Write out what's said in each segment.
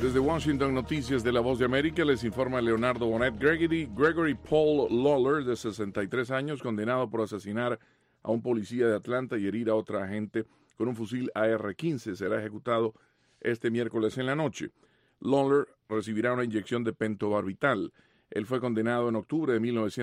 Desde Washington, Noticias de la Voz de América, les informa Leonardo Bonet. Gregory Paul Lawler, de 63 años, condenado por asesinar a un policía de Atlanta y herir a otra agente con un fusil AR-15, será ejecutado este miércoles en la noche. Lawler recibirá una inyección de pentobarbital. Él fue condenado en octubre de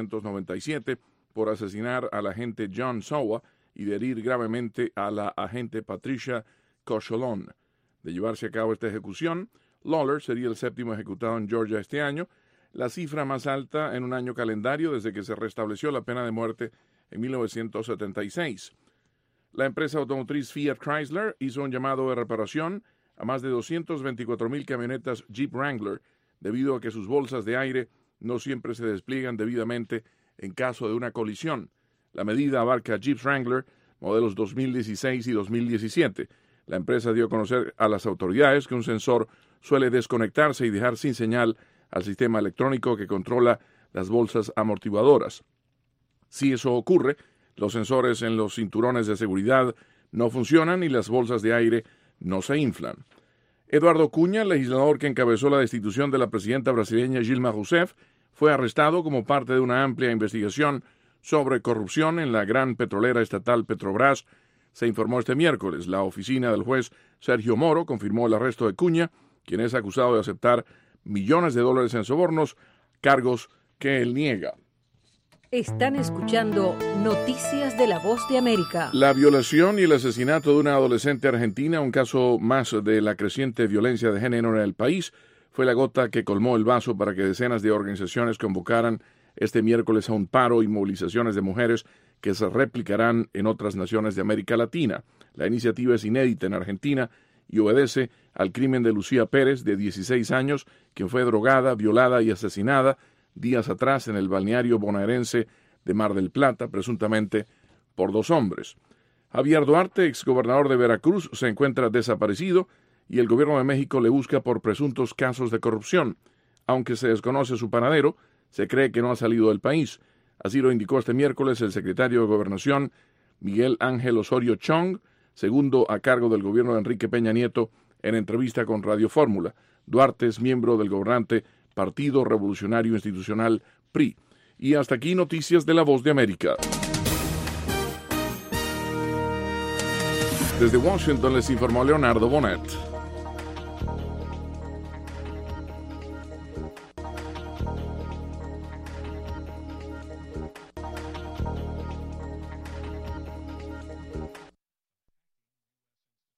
1997 por asesinar al agente John Sowa y de herir gravemente a la agente Patricia Cocholon. De llevarse a cabo esta ejecución, Lawler sería el séptimo ejecutado en Georgia este año, la cifra más alta en un año calendario desde que se restableció la pena de muerte en 1976. La empresa automotriz Fiat Chrysler hizo un llamado de reparación a más de 224,000 camionetas Jeep Wrangler debido a que sus bolsas de aire no siempre se despliegan debidamente en caso de una colisión. La medida abarca Jeep Wrangler modelos 2016 y 2017. La empresa dio a conocer a las autoridades que un sensor suele desconectarse y dejar sin señal al sistema electrónico que controla las bolsas amortiguadoras. Si eso ocurre, los sensores en los cinturones de seguridad no funcionan y las bolsas de aire no se inflan. Eduardo Cunha, legislador que encabezó la destitución de la presidenta brasileña Dilma Rousseff, fue arrestado como parte de una amplia investigación sobre corrupción en la gran petrolera estatal Petrobras. Se informó este miércoles. La oficina del juez Sergio Moro confirmó el arresto de Cunha, quien es acusado de aceptar millones de dólares en sobornos, cargos que él niega. Están escuchando Noticias de la Voz de América. La violación y el asesinato de una adolescente argentina, un caso más de la creciente violencia de género en el país, fue la gota que colmó el vaso para que decenas de organizaciones convocaran este miércoles a un paro y movilizaciones de mujeres que se replicarán en otras naciones de América Latina. La iniciativa es inédita en Argentina y obedece al crimen de Lucía Pérez, de 16 años, quien fue drogada, violada y asesinada días atrás en el balneario bonaerense de Mar del Plata, presuntamente por 2 hombres. Javier Duarte, exgobernador de Veracruz, se encuentra desaparecido y el gobierno de México le busca por presuntos casos de corrupción. Aunque se desconoce su paradero, se cree que no ha salido del país. Así lo indicó este miércoles el secretario de Gobernación, Miguel Ángel Osorio Chong, segundo a cargo del gobierno de Enrique Peña Nieto, en entrevista con Radio Fórmula. Duarte es miembro del gobernante Partido Revolucionario Institucional, PRI. Y hasta aquí Noticias de la Voz de América. Desde Washington les informó Leonardo Bonet.